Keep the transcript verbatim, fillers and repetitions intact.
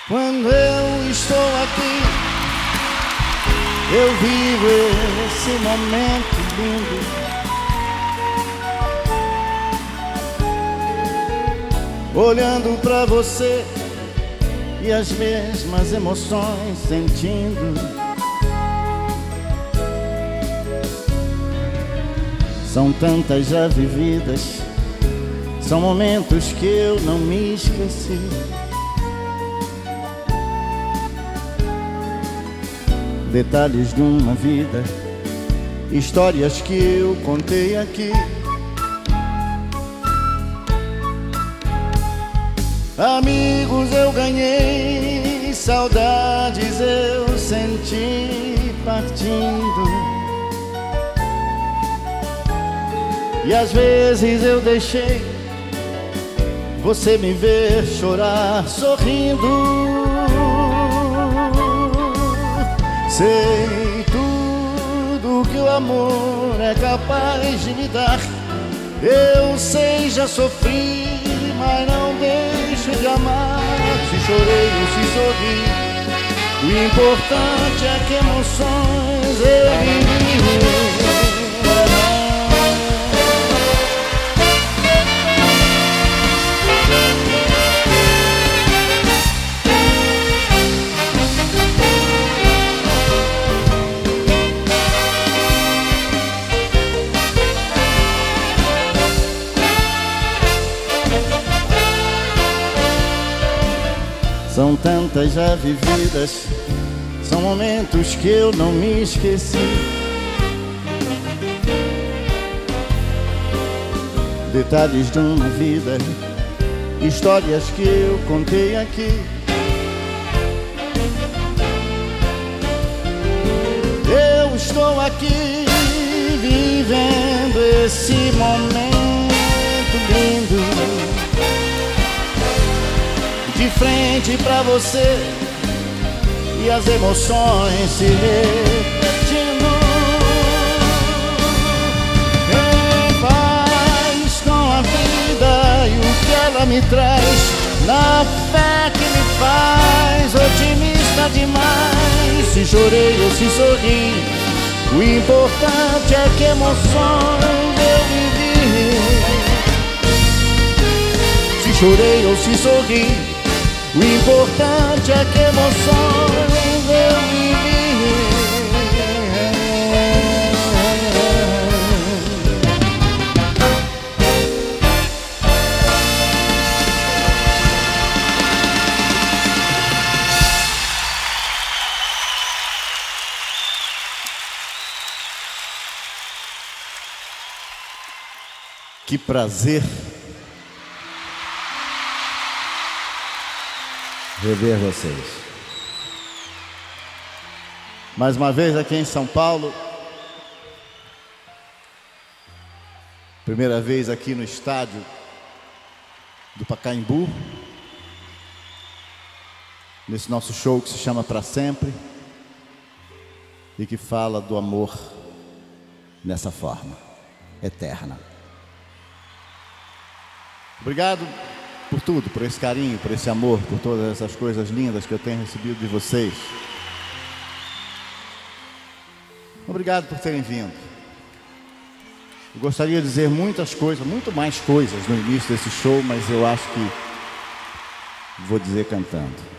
Quando eu estou aqui, eu vivo esse momento lindo. Olhando pra você e as mesmas emoções sentindo. São tantas já vividas, são momentos que eu não me esqueci. Detalhes de uma vida, histórias que eu contei aqui. Amigos eu ganhei, saudades eu senti partindo. E às vezes eu deixei você me ver chorar sorrindo. Sei tudo que o amor é capaz de me dar. Eu sei, já sofri, mas não deixo de amar. Se chorei ou se sorri, o importante é que emoções eu vivi. São tantas já vividas, são momentos que eu não me esqueci. Detalhes de uma vida, histórias que eu contei aqui. Eu estou aqui vivendo esse momento lindo, de frente pra você e as emoções se repetindo. Em paz com a vida e o que ela me traz, na fé que me faz otimista demais. Se chorei ou se sorri, o importante é que emoções eu vivi. Se chorei ou se sorri, o importante é que emoções eu vivi. Que prazer rever vocês. Mais uma vez aqui em São Paulo. Primeira vez aqui no estádio do Pacaembu, nesse nosso show que se chama Pra Sempre e que fala do amor nessa forma eterna. Obrigado por tudo, por esse carinho, por esse amor, por todas essas coisas lindas que eu tenho recebido de vocês. Obrigado por terem vindo. Eu gostaria de dizer muitas coisas, muito mais coisas no início desse show, mas eu acho que vou dizer cantando.